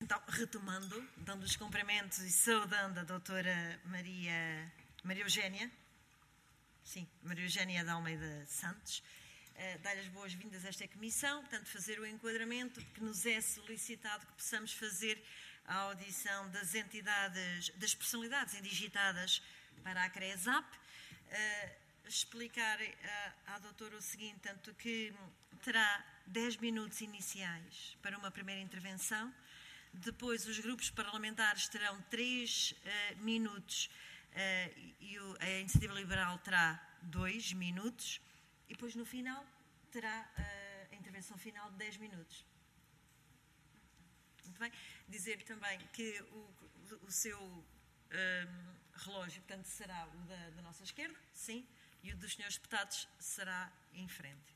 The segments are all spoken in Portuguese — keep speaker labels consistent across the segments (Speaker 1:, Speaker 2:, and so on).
Speaker 1: Então, retomando, dando os cumprimentos e saudando a doutora Maria Eugénia, Maria Eugénia de Almeida Santos, dar as boas-vindas a esta comissão, portanto, fazer o enquadramento que nos é solicitado que possamos fazer a audição das entidades, das personalidades indigitadas para a CRESAP, explicar à doutora o seguinte, tanto que terá 10 minutos iniciais para uma primeira intervenção. Depois, os grupos parlamentares terão 3 minutos e a Iniciativa Liberal terá 2 minutos. E depois, no final, terá a intervenção final de 10 minutos. Muito bem. Dizer também que o seu relógio, portanto, será o da nossa esquerda, sim, e o dos senhores deputados será em frente.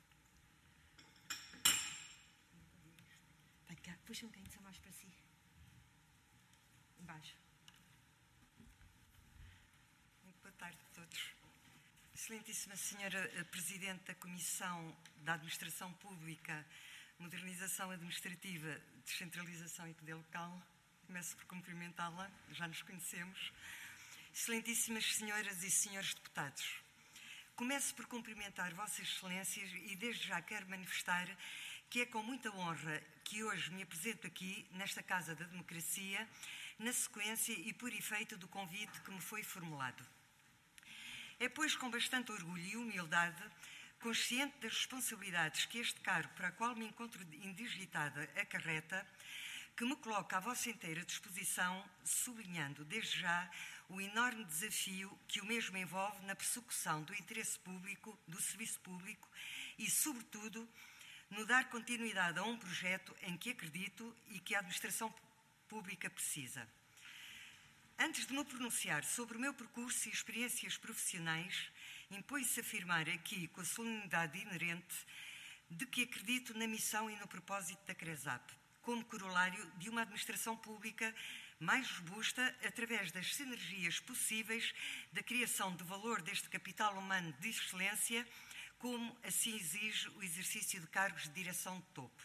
Speaker 1: Vem cá, puxa um bocadinho só mais para si. Embaixo.
Speaker 2: Muito boa tarde a todos. Excelentíssima Senhora Presidente da Comissão da Administração Pública, Modernização Administrativa, Descentralização e Poder Local, começo por cumprimentá-la, já nos conhecemos. Excelentíssimas Senhoras e Senhores Deputados, começo por cumprimentar Vossas Excelências e desde já quero manifestar que é com muita honra que hoje me apresento aqui, nesta Casa da Democracia, na sequência e por efeito do convite que me foi formulado. É, pois, com bastante orgulho e humildade, consciente das responsabilidades que este cargo, para o qual me encontro indigitada, acarreta, que me coloco à vossa inteira disposição, sublinhando desde já o enorme desafio que o mesmo envolve na persecução do interesse público, do serviço público e, sobretudo, no dar continuidade a um projeto em que acredito e que a administração pública precisa. Antes de me pronunciar sobre o meu percurso e experiências profissionais, impõe-se afirmar aqui, com a solenidade inerente, de que acredito na missão e no propósito da CRESAP, como corolário de uma administração pública mais robusta através das sinergias possíveis da criação de valor deste capital humano de excelência, como assim exige o exercício de cargos de direção de topo.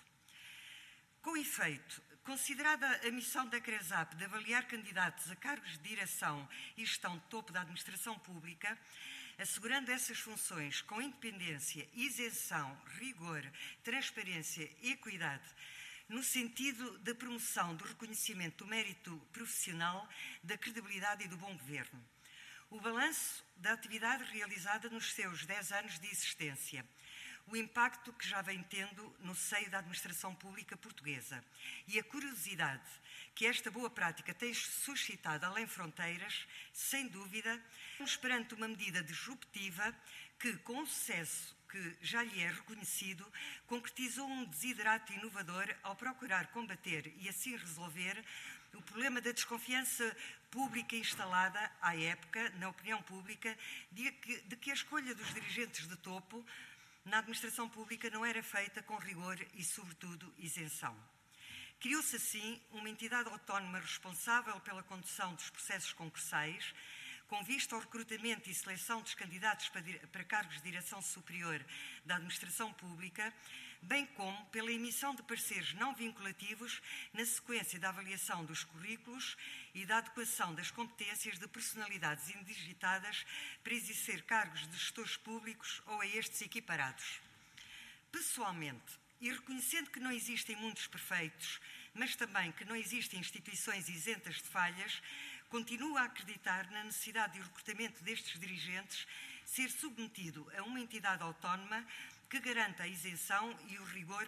Speaker 2: Com efeito, considerada a missão da CRESAP de avaliar candidatos a cargos de direção e gestão de topo da administração pública, assegurando essas funções com independência, isenção, rigor, transparência e equidade, no sentido da promoção do reconhecimento do mérito profissional, da credibilidade e do bom governo. O balanço da atividade realizada nos seus 10 anos de existência, o impacto que já vem tendo no seio da administração pública portuguesa e a curiosidade que esta boa prática tem suscitado além fronteiras, sem dúvida, estamos perante uma medida disruptiva que, com o sucesso que já lhe é reconhecido, concretizou um desiderato inovador ao procurar combater e assim resolver o problema da desconfiança pública instalada à época, na opinião pública, de que a escolha dos dirigentes de topo na administração pública não era feita com rigor e, sobretudo, isenção. Criou-se, assim, uma entidade autónoma responsável pela condução dos processos concursais, com vista ao recrutamento e seleção dos candidatos para cargos de direção superior da administração pública, bem como pela emissão de pareceres não vinculativos na sequência da avaliação dos currículos e da adequação das competências de personalidades indigitadas para exercer cargos de gestores públicos ou a estes equiparados. Pessoalmente, e reconhecendo que não existem mundos perfeitos, mas também que não existem instituições isentas de falhas, continuo a acreditar na necessidade de o recrutamento destes dirigentes ser submetido a uma entidade autónoma que garanta a isenção e o rigor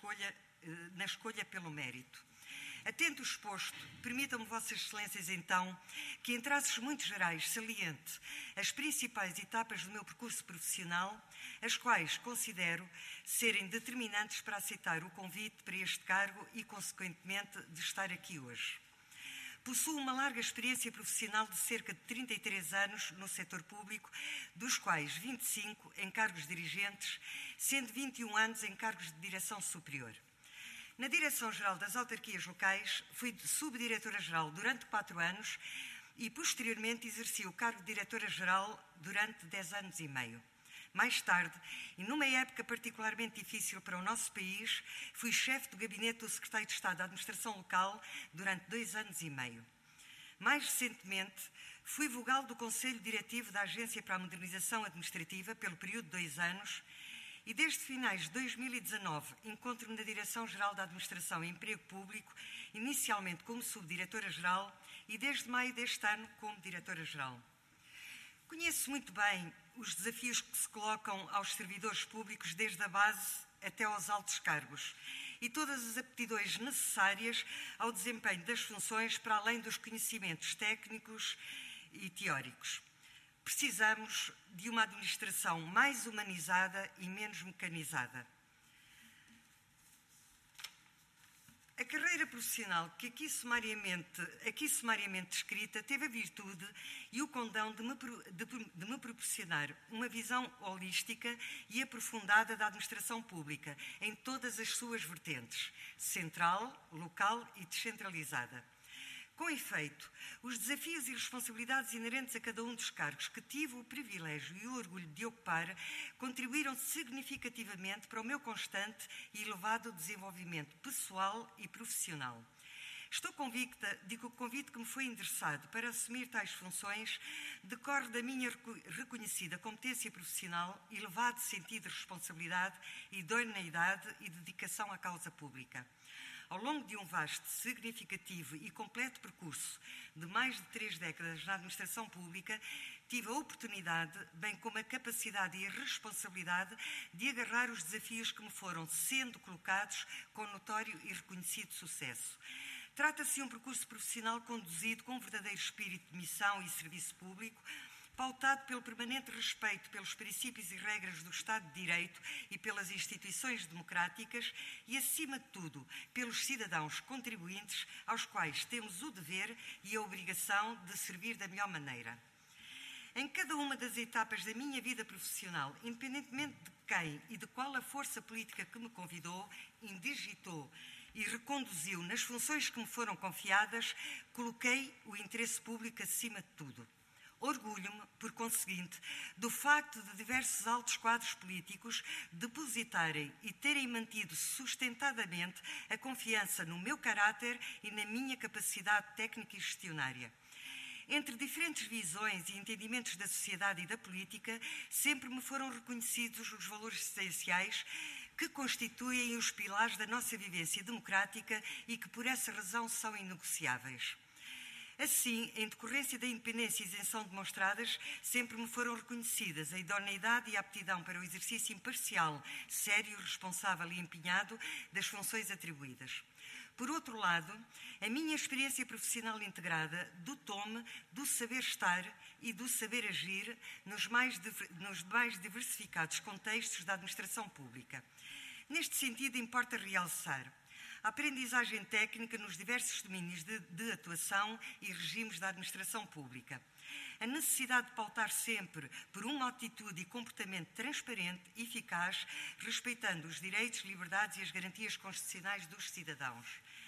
Speaker 2: na escolha pelo mérito. Atento o exposto, permitam-me Vossas Excelências, então, que em traços muito gerais saliente as principais etapas do meu percurso profissional, as quais considero serem determinantes para aceitar o convite para este cargo e, consequentemente, de estar aqui hoje. Possuo uma larga experiência profissional de cerca de 33 anos no setor público, dos quais 25 em cargos dirigentes, sendo 21 anos em cargos de direção superior. Na Direção-Geral das Autarquias Locais, fui subdiretora-geral durante 4 anos e, posteriormente, exerci o cargo de diretora-geral durante 10 anos e meio. Mais tarde, e numa época particularmente difícil para o nosso país, fui chefe do gabinete do secretário de Estado da Administração Local durante 2 anos e meio. Mais recentemente, fui vogal do Conselho Diretivo da Agência para a Modernização Administrativa pelo período de 2 anos e desde finais de 2019 encontro-me na Direção-Geral da Administração e Emprego Público, inicialmente como subdiretora-geral e desde maio deste ano como diretora-geral. Conheço muito bem os desafios que se colocam aos servidores públicos desde a base até aos altos cargos e todas as aptidões necessárias ao desempenho das funções para além dos conhecimentos técnicos e teóricos. Precisamos de uma administração mais humanizada e menos mecanizada. A carreira profissional que aqui sumariamente descrita teve a virtude e o condão de me proporcionar uma visão holística e aprofundada da administração pública em todas as suas vertentes, central, local e descentralizada. Com efeito, os desafios e responsabilidades inerentes a cada um dos cargos que tive o privilégio e o orgulho de ocupar contribuíram significativamente para o meu constante e elevado desenvolvimento pessoal e profissional. Estou convicta de que o convite que me foi endereçado para assumir tais funções decorre da minha reconhecida competência profissional, elevado sentido de responsabilidade, idoneidade e dedicação à causa pública. Ao longo de um vasto, significativo e completo percurso de mais de 3 décadas na administração pública, tive a oportunidade, bem como a capacidade e a responsabilidade de agarrar os desafios que me foram sendo colocados com notório e reconhecido sucesso. Trata-se de um percurso profissional conduzido com um verdadeiro espírito de missão e serviço público, pautado pelo permanente respeito pelos princípios e regras do Estado de Direito e pelas instituições democráticas e, acima de tudo, pelos cidadãos contribuintes aos quais temos o dever e a obrigação de servir da melhor maneira. Em cada uma das etapas da minha vida profissional, independentemente de quem e de qual a força política que me convidou, indigitou e reconduziu nas funções que me foram confiadas, coloquei o interesse público acima de tudo. Orgulho-me, por conseguinte, do facto de diversos altos quadros políticos depositarem e terem mantido sustentadamente a confiança no meu caráter e na minha capacidade técnica e gestionária. Entre diferentes visões e entendimentos da sociedade e da política, sempre me foram reconhecidos os valores essenciais que constituem os pilares da nossa vivência democrática e que, por essa razão, são inegociáveis. Assim, em decorrência da independência e isenção demonstradas, sempre me foram reconhecidas a idoneidade e a aptidão para o exercício imparcial, sério, responsável e empenhado das funções atribuídas. Por outro lado, a minha experiência profissional integrada dotou-me do saber estar e do saber agir nos mais diversificados contextos da administração pública. Neste sentido, importa realçar a aprendizagem técnica nos diversos domínios de atuação e regimes da administração pública. A necessidade de pautar sempre por uma atitude e comportamento transparente e eficaz, respeitando os direitos, liberdades e as garantias constitucionais dos cidadãos.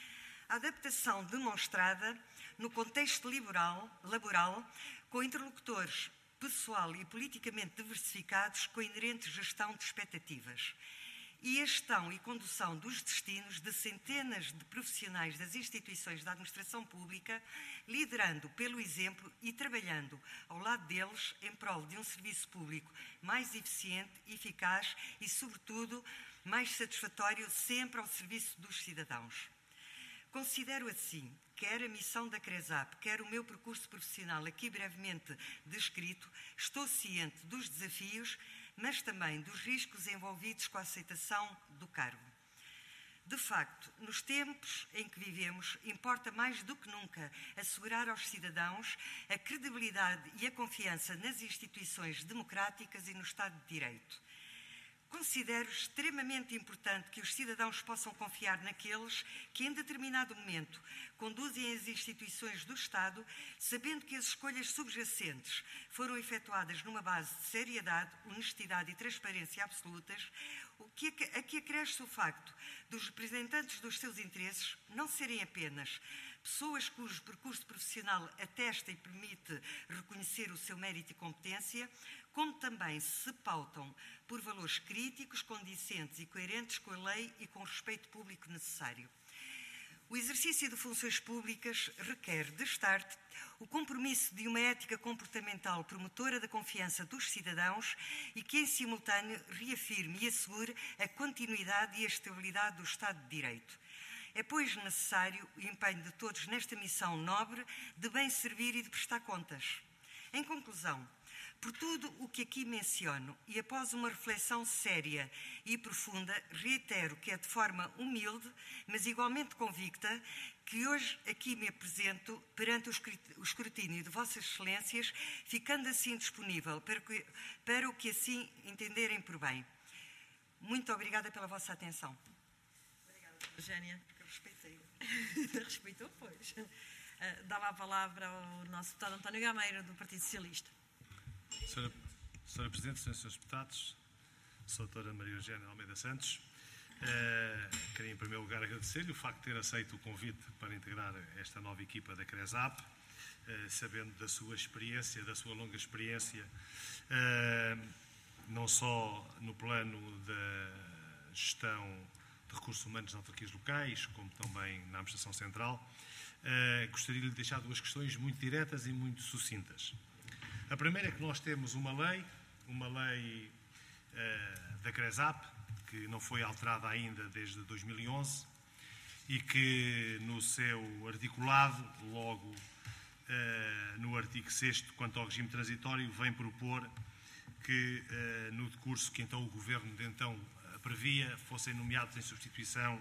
Speaker 2: A adaptação demonstrada no contexto laboral, com interlocutores pessoal e politicamente diversificados, com inerente gestão de expectativas. E a gestão e condução dos destinos de centenas de profissionais das instituições da administração pública, liderando pelo exemplo e trabalhando ao lado deles em prol de um serviço público mais eficiente, eficaz e, sobretudo, mais satisfatório sempre ao serviço dos cidadãos. Considero assim, quer a missão da CRESAP, quer o meu percurso profissional aqui brevemente descrito, estou ciente dos desafios, mas também dos riscos envolvidos com a aceitação do cargo. De facto, nos tempos em que vivemos, importa mais do que nunca assegurar aos cidadãos a credibilidade e a confiança nas instituições democráticas e no Estado de Direito. Considero extremamente importante que os cidadãos possam confiar naqueles que, em determinado momento, conduzem as instituições do Estado, sabendo que as escolhas subjacentes foram efetuadas numa base de seriedade, honestidade e transparência absolutas, Aqui acresce o facto dos representantes dos seus interesses não serem apenas pessoas cujo percurso profissional atesta e permite reconhecer o seu mérito e competência, como também se pautam por valores críticos, condicentes e coerentes com a lei e com o respeito público necessário. O exercício de funções públicas requer, de start, o compromisso de uma ética comportamental promotora da confiança dos cidadãos e que, em simultâneo, reafirme e assegure a continuidade e a estabilidade do Estado de Direito. É, pois, necessário o empenho de todos nesta missão nobre de bem servir e de prestar contas. Em conclusão, por tudo o que aqui menciono e após uma reflexão séria e profunda, reitero que é de forma humilde, mas igualmente convicta, que hoje aqui me apresento perante o escrutínio de Vossas Excelências, ficando assim disponível para o que assim entenderem por bem. Muito obrigada pela vossa atenção.
Speaker 1: Obrigada, Eugénia.
Speaker 2: Respeitei.
Speaker 1: Respeitou, pois. Dava a palavra ao nosso deputado António Gameiro, do Partido Socialista.
Speaker 3: Senhora Presidente, senhores deputados, Sra. Doutora Maria Eugénia Almeida Santos, queria em primeiro lugar agradecer-lhe o facto de ter aceito o convite para integrar esta nova equipa da CRESAP, sabendo da sua experiência, da sua longa experiência, não só no plano da gestão de recursos humanos nas autarquias locais, como também na Administração Central. Gostaria de lhe deixar duas questões muito diretas e muito sucintas. A primeira é que nós temos uma lei da CRESAP, que não foi alterada ainda desde 2011 e que no seu articulado, logo no artigo 6º, quanto ao regime transitório, vem propor que no decurso que então o Governo de então previa, fossem nomeados em substituição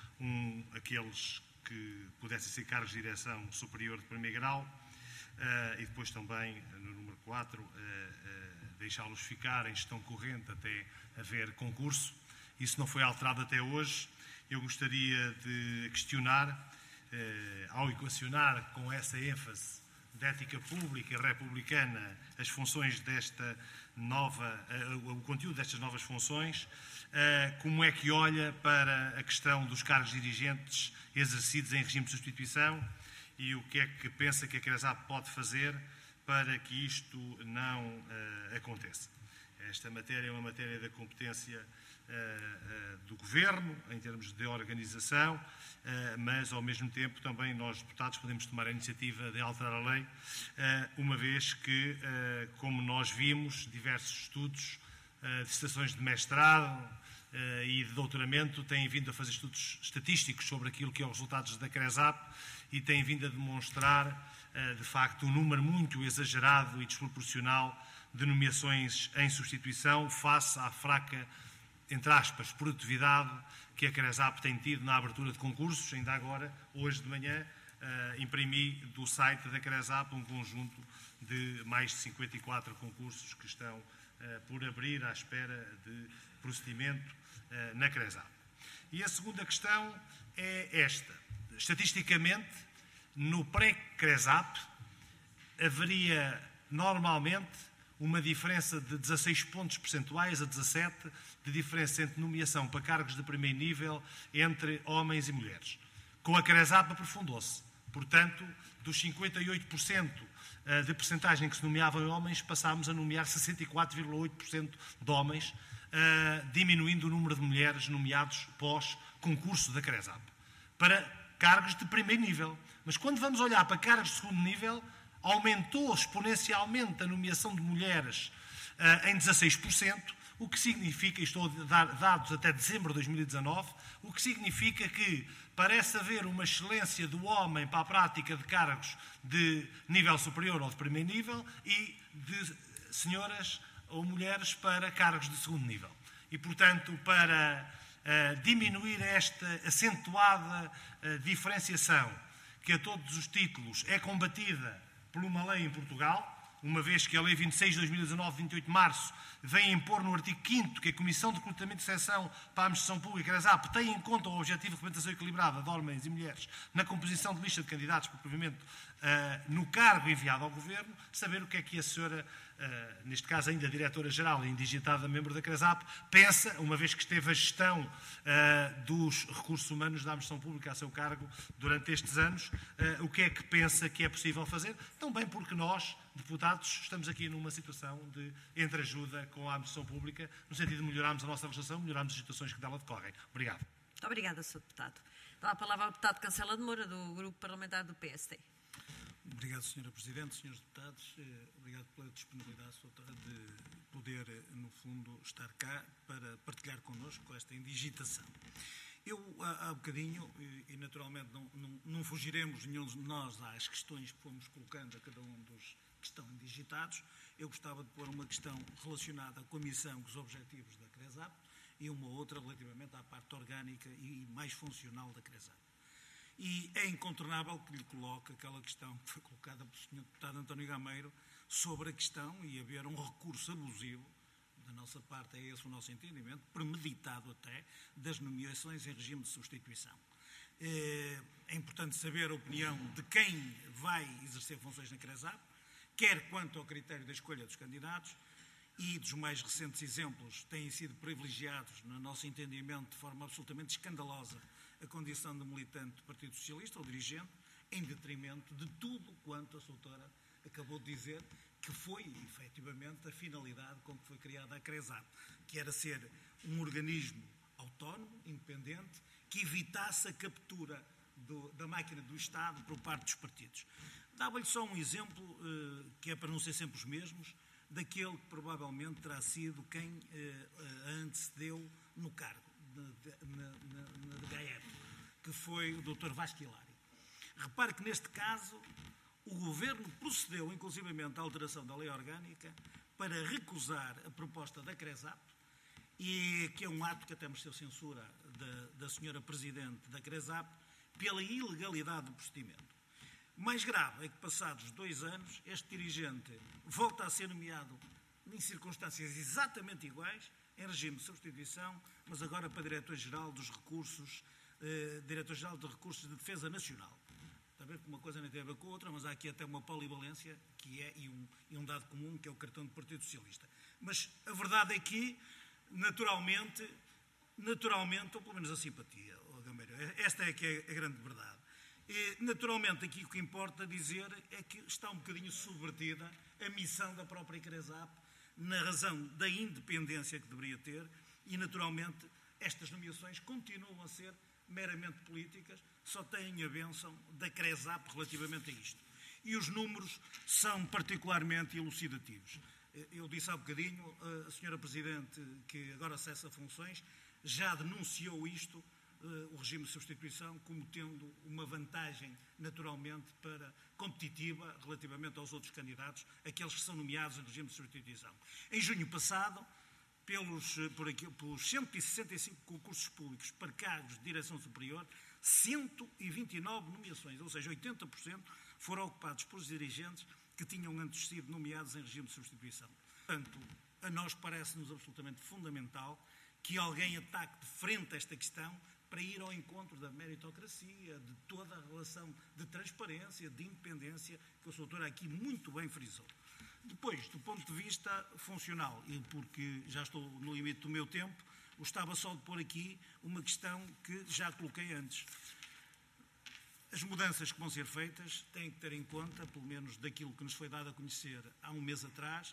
Speaker 3: aqueles que pudessem ser cargos de direção superior de primeiro grau, e depois também, no número 4, deixá-los ficar em gestão corrente até haver concurso. Isso não foi alterado até hoje. Eu gostaria de questionar, ao equacionar com essa ênfase de ética pública e republicana as funções desta nova, o conteúdo destas novas funções, como é que olha para a questão dos cargos dirigentes exercidos em regime de substituição e o que é que pensa que a CRESAP pode fazer para que isto não aconteça. Esta matéria é uma matéria da competência do Governo, em termos de organização, mas, ao mesmo tempo, também nós, deputados, podemos tomar a iniciativa de alterar a lei, uma vez que, como nós vimos, diversos estudos, dissertações de mestrado e de doutoramento têm vindo a fazer estudos estatísticos sobre aquilo que é os resultados da CRESAP e têm vindo a demonstrar, de facto, um número muito exagerado e desproporcional de nomeações em substituição face à fraca, entre aspas, produtividade que a CRESAP tem tido na abertura de concursos. Ainda agora, hoje de manhã, imprimi do site da CRESAP um conjunto de mais de 54 concursos que estão por abrir à espera de procedimento na CRESAP. E a segunda questão é esta. Estatisticamente, no pré-CRESAP, haveria normalmente uma diferença de 16 pontos percentuais a 17 de diferença entre nomeação para cargos de primeiro nível entre homens e mulheres. Com a CRESAP aprofundou-se. Portanto, dos 58% de percentagem que se nomeavam homens, passámos a nomear 64,8% de homens, diminuindo o número de mulheres nomeados pós-concurso da CRESAP, para cargos de primeiro nível. Mas quando vamos olhar para cargos de segundo nível, aumentou exponencialmente a nomeação de mulheres em 16%, o que significa, e estou a dar dados até dezembro de 2019, o que significa que parece haver uma excelência do homem para a prática de cargos de nível superior ou de primeiro nível e de senhoras ou mulheres para cargos de segundo nível. E, portanto, para diminuir esta acentuada diferenciação que a todos os títulos é combatida por uma lei em Portugal, uma vez que a Lei 26 de 2019, 28 de março, vem impor no artigo 5º que a Comissão de Recrutamento e Seleção para a Administração Pública, a CRESAP, tem em conta o objetivo de representação equilibrada de homens e mulheres na composição de lista de candidatos para provimento no cargo enviado ao Governo, saber o que é que a senhora neste caso ainda diretora-geral e indigitada membro da CRESAP, pensa, uma vez que esteve a gestão dos recursos humanos da administração pública a seu cargo durante estes anos, o que é que pensa que é possível fazer? Também porque nós, deputados, estamos aqui numa situação de entreajuda com a administração pública, no sentido de melhorarmos a nossa legislação, melhorarmos as situações que dela decorrem. Obrigado.
Speaker 1: Muito obrigada, Sr. Deputado. Dá a palavra ao deputado Cancela de Moura, do Grupo Parlamentar do PSD.
Speaker 4: Obrigado, Sra. Presidente, Srs. Deputados. Obrigado pela disponibilidade, Sra. De poder, no fundo, estar cá para partilhar connosco esta indigitação. Eu, há bocadinho, e naturalmente não fugiremos nenhum de nós às questões que fomos colocando a cada um dos que estão indigitados, eu gostava de pôr uma questão relacionada com a missão, com os objetivos da CRESAP e uma outra relativamente à parte orgânica e mais funcional da CRESAP. E é incontornável que lhe coloque aquela questão que foi colocada pelo Sr. Deputado António Gameiro sobre a questão e haver um recurso abusivo, da nossa parte é esse o nosso entendimento, premeditado até, das nomeações em regime de substituição. É importante saber a opinião de quem vai exercer funções na CRESAP, quer quanto ao critério da escolha dos candidatos, e dos mais recentes exemplos têm sido privilegiados, no nosso entendimento, de forma absolutamente escandalosa, a condição de militante do Partido Socialista, ou dirigente, em detrimento de tudo quanto a doutora acabou de dizer, que foi, efetivamente, a finalidade com que foi criada a CRESAP, que era ser um organismo autónomo, independente, que evitasse a captura da máquina do Estado por parte dos partidos. Dava-lhe só um exemplo, que é para não ser sempre os mesmos, daquele que provavelmente terá sido quem a antecedeu no cargo na GAEP, que foi o Dr. Vasco Hilário. Repare que, neste caso, o Governo procedeu, inclusivamente, à alteração da lei orgânica para recusar a proposta da CRESAP, e que é um ato que até mereceu censura da Sra. Presidente da CRESAP, pela ilegalidade do procedimento. Mais grave é que, passados 2 anos, este dirigente volta a ser nomeado em circunstâncias exatamente iguais, em regime de substituição, mas agora para Diretor-Geral dos Recursos, Diretor-Geral de Recursos de Defesa Nacional. Está a ver que uma coisa não tem a ver com a outra, mas há aqui até uma polivalência que é, e um dado comum, que é o cartão do Partido Socialista. Mas a verdade é que, naturalmente, ou pelo menos a simpatia, Gameiro, esta é que é a grande verdade. E, naturalmente, aqui o que importa dizer é que está um bocadinho subvertida a missão da própria CRESAP, na razão da independência que deveria ter, e, naturalmente, estas nomeações continuam a ser meramente políticas, só têm a bênção da CRESAP relativamente a isto. E os números são particularmente elucidativos. Eu disse há bocadinho, a Sra. Presidente, que agora cessa funções, já denunciou isto, o regime de substituição, como tendo uma vantagem, naturalmente, competitiva relativamente aos outros candidatos, aqueles que são nomeados em regime de substituição. Em junho passado, pelos 165 concursos públicos para cargos de direção superior, 129 nomeações, ou seja, 80% foram ocupados por dirigentes que tinham antes sido nomeados em regime de substituição. Portanto, a nós parece-nos absolutamente fundamental que alguém ataque de frente a esta questão para ir ao encontro da meritocracia, de toda a relação de transparência, de independência, que o Sr. Doutor aqui muito bem frisou. Depois, do ponto de vista funcional, e porque já estou no limite do meu tempo, gostava só de pôr aqui uma questão que já coloquei antes. As mudanças que vão ser feitas têm que ter em conta, pelo menos daquilo que nos foi dado a conhecer há um mês atrás,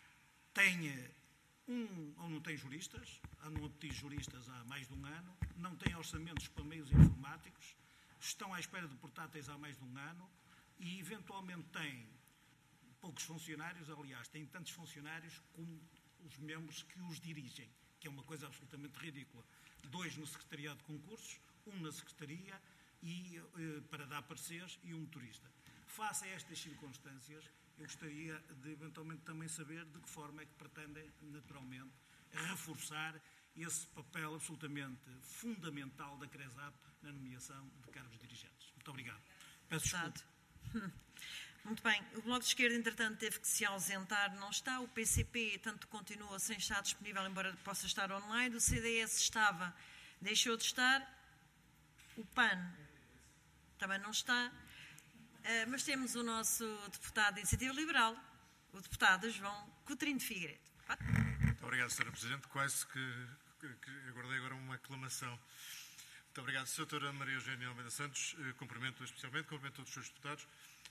Speaker 4: ou não tem juristas, andam a pedir juristas há mais de um ano, não têm orçamentos para meios informáticos, estão à espera de portáteis há mais de um ano e, eventualmente, têm poucos funcionários, aliás, têm tantos funcionários como os membros que os dirigem, que é uma coisa absolutamente ridícula. 2 no Secretariado de Concursos, 1 na Secretaria para dar pareceres e um motorista. Face a estas circunstâncias, eu gostaria de, eventualmente, também saber de que forma é que pretendem, naturalmente, reforçar esse papel absolutamente fundamental da CRESAP na nomeação de cargos dirigentes. Muito obrigado. Peço desculpa.
Speaker 1: Muito bem. O Bloco de Esquerda, entretanto, teve que se ausentar, não está. O PCP, tanto continua sem estar disponível, embora possa estar online. O CDS estava, deixou de estar. O PAN também não está. Mas temos o nosso deputado de Iniciativa Liberal, o deputado João Coutinho de Figueiredo.
Speaker 5: Muito obrigado, Sra. Presidente. Quase que aguardei agora uma aclamação. Muito obrigado, Sra. Maria Eugénia Almeida Santos. Cumprimento especialmente, cumprimento todos os seus deputados.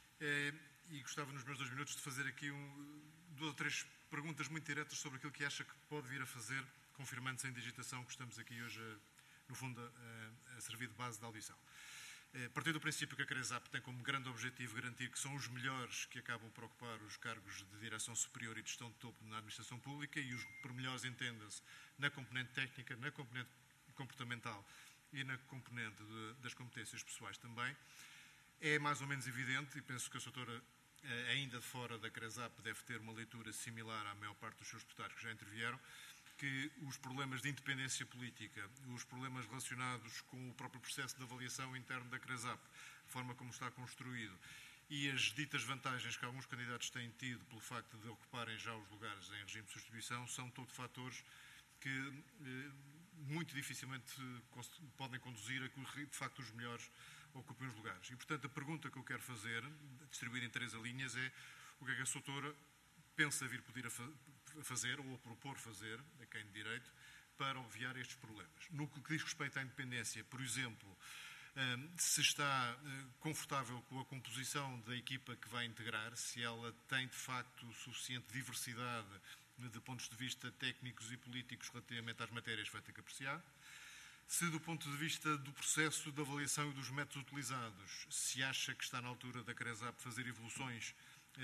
Speaker 5: E gostava, nos meus 2 minutos, de fazer aqui 2 ou 3 perguntas muito diretas sobre aquilo que acha que pode vir a fazer, confirmando-se a indigitação que estamos aqui hoje, no fundo, a servir de base da audição. Partindo do princípio que a CRESAP tem como grande objetivo garantir que são os melhores que acabam por ocupar os cargos de direção superior e de gestão de topo na administração pública, e os por melhores entenda-se na componente técnica, na componente comportamental e na componente das competências pessoais também, é mais ou menos evidente, e penso que a doutora, ainda fora da CRESAP, deve ter uma leitura similar à maior parte dos seus deputados que já intervieram, que os problemas de independência política, os problemas relacionados com o próprio processo de avaliação interno da CRESAP, a forma como está construído, e as ditas vantagens que alguns candidatos têm tido pelo facto de ocuparem já os lugares em regime de substituição, são todos fatores que muito dificilmente podem conduzir a que, de facto, os melhores ocupem os lugares. E, portanto, a pergunta que eu quero fazer, distribuída em 3 linhas, é o que é que a doutora pensa vir poder a fazer, ou a propor fazer, a quem de direito, para obviar estes problemas. No que diz respeito à independência, por exemplo, se está confortável com a composição da equipa que vai integrar, se ela tem, de facto, suficiente diversidade de pontos de vista técnicos e políticos relativamente às matérias, vai ter que apreciar. Se, do ponto de vista do processo de avaliação e dos métodos utilizados, se acha que está na altura da CRESAP fazer evoluções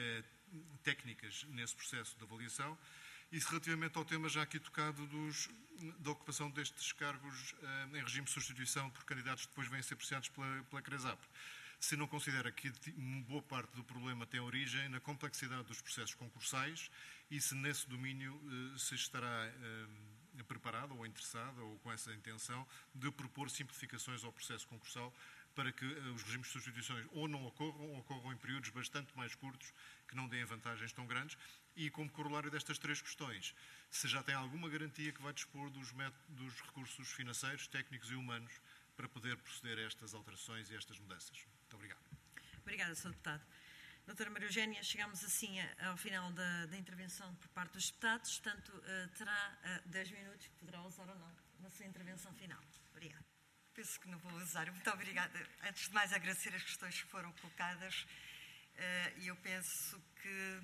Speaker 5: técnicas nesse processo de avaliação, e se relativamente ao tema já aqui tocado da ocupação destes cargos em regime de substituição por candidatos que depois vêm a ser apreciados pela CRESAP, se não considera que uma boa parte do problema tem origem na complexidade dos processos concursais e se nesse domínio se estará preparado ou interessado ou com essa intenção de propor simplificações ao processo concursal para que os regimes de substituições ou não ocorram ou ocorram em períodos bastante mais curtos que não deem vantagens tão grandes. E como corolário destas 3 questões, se já tem alguma garantia que vai dispor dos recursos financeiros, técnicos e humanos para poder proceder a estas alterações e a estas mudanças. Muito obrigado.
Speaker 1: Obrigada, Sr. Deputado. Doutora Maria Eugénia, chegamos assim ao final da intervenção por parte dos deputados, portanto, terá 10 minutos que poderá usar ou não na sua intervenção final. Obrigada.
Speaker 2: Penso que não vou usar. Muito obrigada. Antes de mais, agradecer as questões que foram colocadas. E eu penso que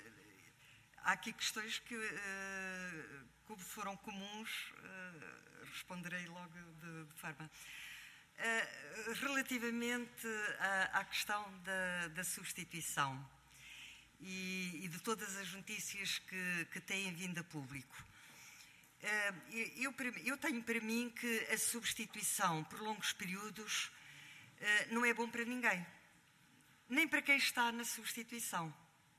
Speaker 2: há aqui questões que, como foram comuns, responderei logo de forma. Relativamente à questão da substituição e de todas as notícias que têm vindo a público, eu tenho para mim que a substituição por longos períodos não é bom para ninguém, nem para quem está na substituição.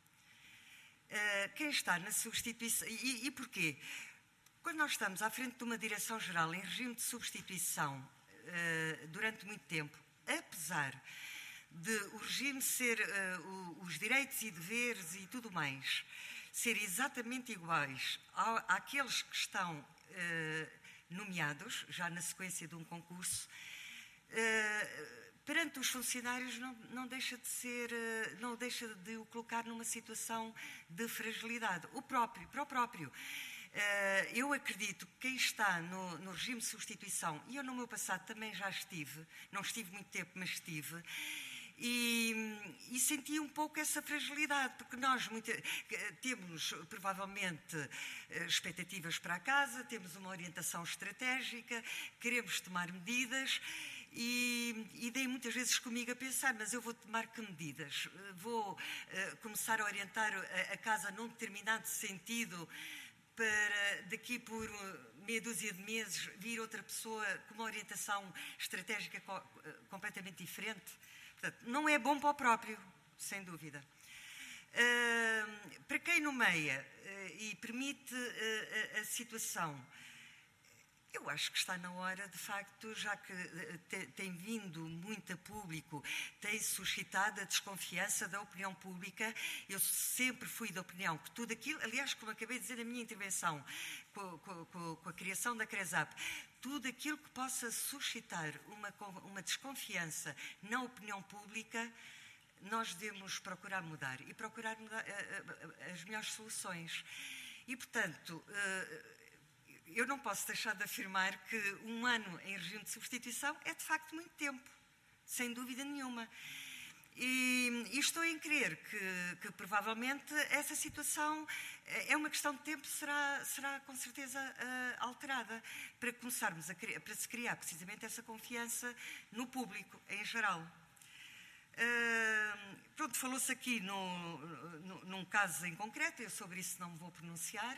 Speaker 2: Quem está na substituição... E porquê? Quando nós estamos à frente de uma direção-geral em regime de substituição durante muito tempo, apesar de o regime ser os direitos e deveres e tudo mais ser exatamente iguais àqueles que estão nomeados, já na sequência de um concurso, perante os funcionários não deixa de o colocar numa situação de fragilidade. Para o próprio. Eu acredito que quem está no regime de substituição, e eu no meu passado também já estive, não estive muito tempo, mas estive, e senti um pouco essa fragilidade, porque nós temos provavelmente expectativas para a casa, temos uma orientação estratégica, queremos tomar medidas. E dei muitas vezes comigo a pensar, mas eu vou tomar que medidas? Vou começar a orientar a casa num determinado sentido para daqui por meia dúzia de meses vir outra pessoa com uma orientação estratégica completamente diferente? Portanto, não é bom para o próprio, sem dúvida. Para quem nomeia e permite a situação, eu acho que está na hora, de facto, já que tem vindo muito a público, tem suscitado a desconfiança da opinião pública. Eu sempre fui da opinião que tudo aquilo, aliás, como acabei de dizer na minha intervenção, com a criação da CRESAP, tudo aquilo que possa suscitar uma desconfiança na opinião pública nós devemos procurar mudar e procurar mudar as melhores soluções. E, portanto, eu não posso deixar de afirmar que 1 ano em regime de substituição é, de facto, muito tempo, sem dúvida nenhuma. E estou em crer que provavelmente essa situação é uma questão de tempo, será com certeza alterada para começarmos para se criar precisamente essa confiança no público em geral. Pronto, falou-se aqui num caso em concreto, eu sobre isso não me vou pronunciar.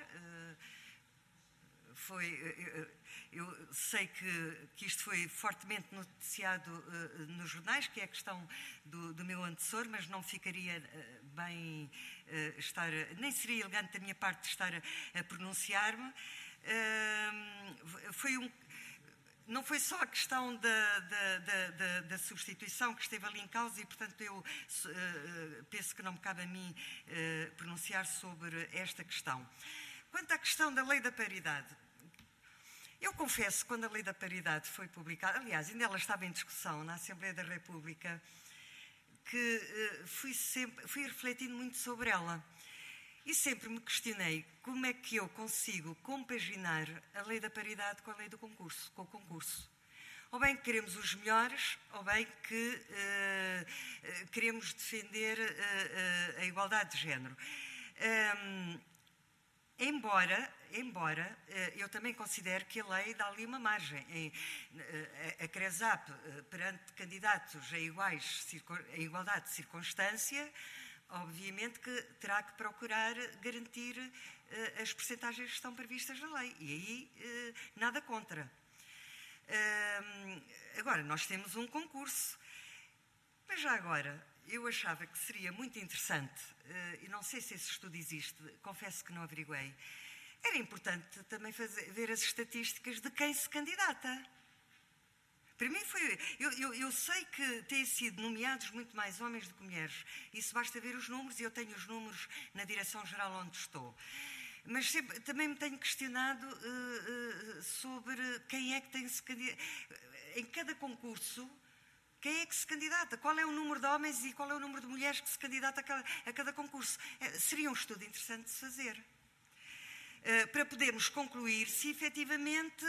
Speaker 2: Eu sei que isto foi fortemente noticiado nos jornais, que é a questão do meu antecessor, mas não ficaria bem nem seria elegante da minha parte estar a pronunciar-me. Não foi só a questão da substituição que esteve ali em causa e, portanto, eu penso que não me cabe a mim pronunciar sobre esta questão. Quanto à questão da lei da paridade, eu confesso que quando a lei da paridade foi publicada, aliás, ainda ela estava em discussão na Assembleia da República, que fui refletindo muito sobre ela. E sempre me questionei como é que eu consigo compaginar a lei da paridade com a lei do concurso, com o concurso. Ou bem que queremos os melhores, ou bem que queremos defender a igualdade de género. Embora eu também considero que a lei dá ali uma margem. A CRESAP, perante candidatos a igualdade de circunstância, obviamente que terá que procurar garantir as percentagens que estão previstas na lei. E aí, nada contra. Agora, nós temos um concurso. Mas já agora, eu achava que seria muito interessante, e não sei se esse estudo existe, confesso que não averiguei, era importante também ver as estatísticas de quem se candidata. Para mim foi... Eu sei que têm sido nomeados muito mais homens do que mulheres. Isso basta ver os números, e eu tenho os números na direção-geral onde estou. Mas sempre, também me tenho questionado sobre quem é que tem se candidatar. Em cada concurso, quem é que se candidata? Qual é o número de homens e qual é o número de mulheres que se candidata a cada concurso? Seria um estudo interessante de se fazer. Para podermos concluir se efetivamente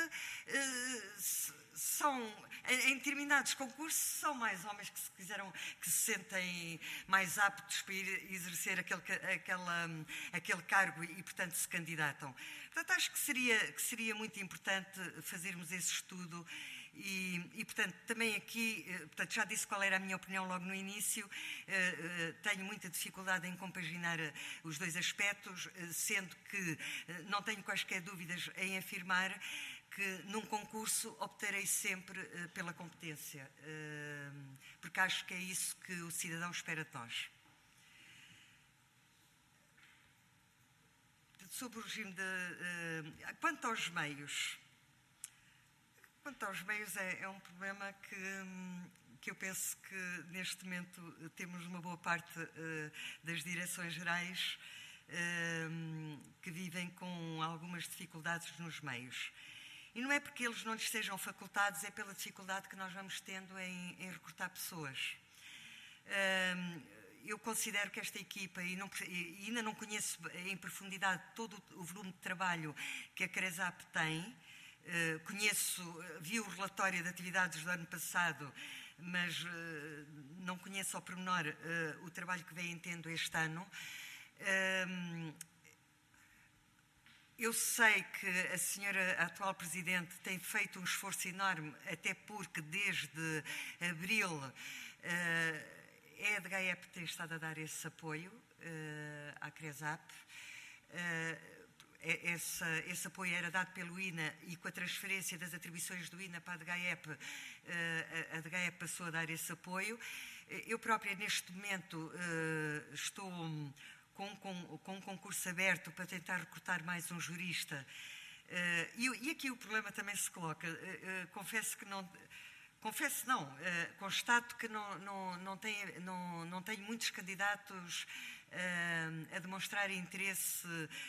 Speaker 2: em determinados concursos são mais homens que se sentem mais aptos para ir exercer aquele cargo e, portanto, se candidatam. Portanto, acho que seria muito importante fazermos esse estudo e, portanto, também aqui, portanto, já disse qual era a minha opinião logo no início, tenho muita dificuldade em compaginar os dois aspectos, sendo que não tenho quaisquer dúvidas em afirmar que num concurso optarei sempre pela competência, porque acho que é isso que o cidadão espera de nós. Sobre o regime de... Quanto aos meios é um problema que eu penso que neste momento temos uma boa parte das direções gerais que vivem com algumas dificuldades nos meios. E não é porque eles não lhes sejam facultados, é pela dificuldade que nós vamos tendo em recrutar pessoas. Eu considero que esta equipa, e ainda não conheço em profundidade todo o volume de trabalho que a CRESAP tem, vi o relatório de atividades do ano passado, mas não conheço ao pormenor o trabalho que vem tendo este ano. Eu sei que a senhora atual Presidente tem feito um esforço enorme, até porque desde abril a DGAEP tem estado a dar esse apoio à CRESAP. Esse apoio era dado pelo INA e com a transferência das atribuições do INA para a DGAEP passou a dar esse apoio. Eu própria, neste momento, estou com um concurso aberto para tentar recrutar mais um jurista. E aqui o problema também se coloca. Constato que não tenho muitos candidatos a demonstrar interesse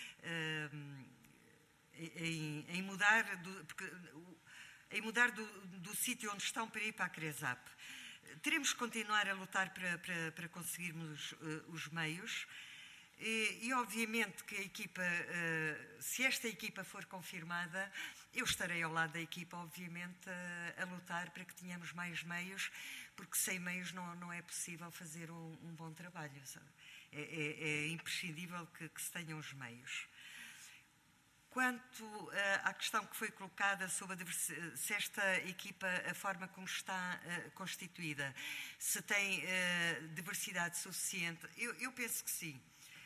Speaker 2: em mudar do sítio onde estão para ir para a CRESAP. teremos que continuar a lutar para conseguirmos os meios. E obviamente que a equipa, se esta equipa for confirmada, eu estarei ao lado da equipa, obviamente, a lutar para que tenhamos mais meios, porque sem meios não é possível fazer um bom trabalho. É imprescindível que se tenham os meios. Quanto à questão que foi colocada sobre se esta equipa, a forma como está constituída, se tem diversidade suficiente, eu penso que sim.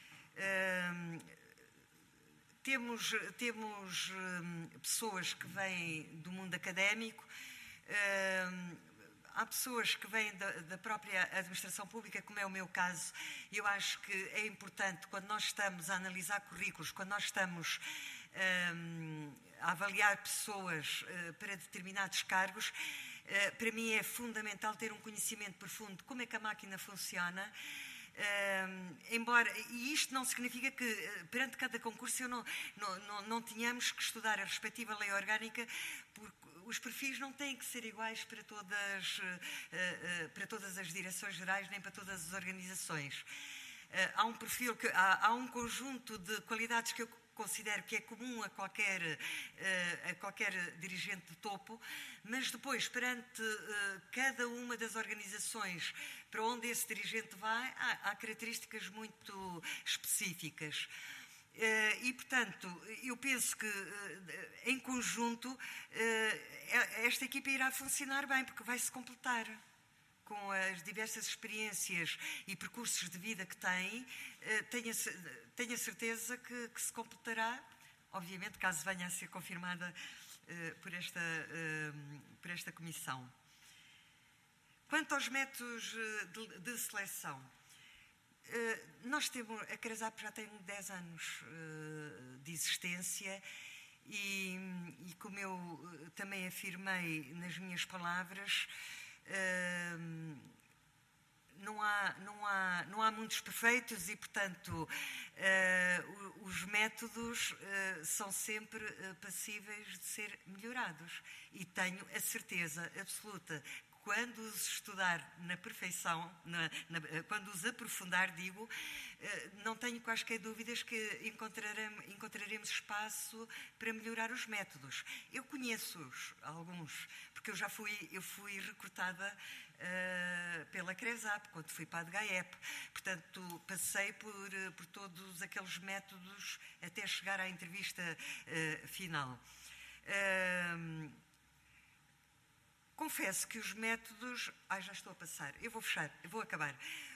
Speaker 2: Temos pessoas que vêm do mundo académico, há pessoas que vêm da própria administração pública, como é o meu caso. Eu acho que é importante, quando nós estamos a analisar currículos, quando nós estamos a avaliar pessoas para determinados cargos, para mim é fundamental ter um conhecimento profundo de como é que a máquina funciona. E isto não significa que perante cada concurso não tenhamos que estudar a respectiva lei orgânica, porque os perfis não têm que ser iguais para todas as direções gerais nem para todas as organizações. Há um conjunto de qualidades que eu considero que é comum a qualquer dirigente de topo, mas depois, perante cada uma das organizações para onde esse dirigente vai, há características muito específicas. E, portanto, eu penso que, em conjunto, esta equipa irá funcionar bem, porque vai se completar com as diversas experiências e percursos de vida que tem. Tenho a certeza que se completará, obviamente, caso venha a ser confirmada por esta comissão. Quanto aos métodos de seleção, a CRESAP já tem 10 anos de existência e, como eu também afirmei nas minhas palavras, não há mundos perfeitos e, portanto, os métodos são sempre passíveis de ser melhorados. E tenho a certeza absoluta que, quando os estudar na perfeição, quando os aprofundar, não tenho quaisquer dúvidas que encontraremos espaço para melhorar os métodos. Eu conheço-os, alguns, porque eu fui recrutada pela CRESAP, quando fui para a DGAEP. Portanto, passei por todos aqueles métodos até chegar à entrevista final. Confesso que os métodos... já estou a passar. Eu vou fechar, eu vou acabar.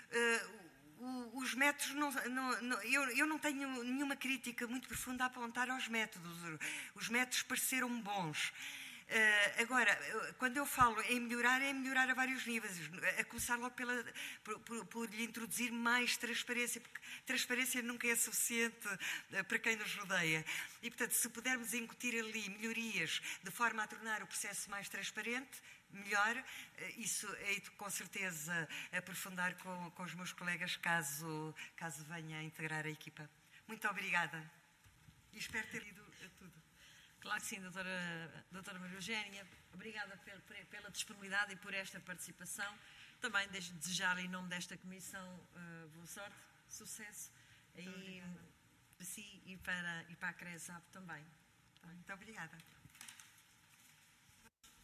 Speaker 2: Os métodos... eu não tenho nenhuma crítica muito profunda a apontar aos métodos. Os métodos pareceram bons. Agora, quando eu falo em melhorar, é melhorar a vários níveis, a começar logo por lhe introduzir mais transparência, porque transparência nunca é suficiente para quem nos rodeia. E, portanto, se pudermos incutir ali melhorias de forma a tornar o processo mais transparente, melhor. Isso hei de, com certeza, aprofundar com os meus colegas caso venha a integrar a equipa. Muito obrigada e espero ter ido a tudo.
Speaker 1: Claro que sim, doutora Maria Eugénia. Obrigada pela disponibilidade e por esta participação. Também deixo de desejar, em nome desta comissão, boa sorte, sucesso. E para si e para a CRESAP também.
Speaker 2: Muito obrigada.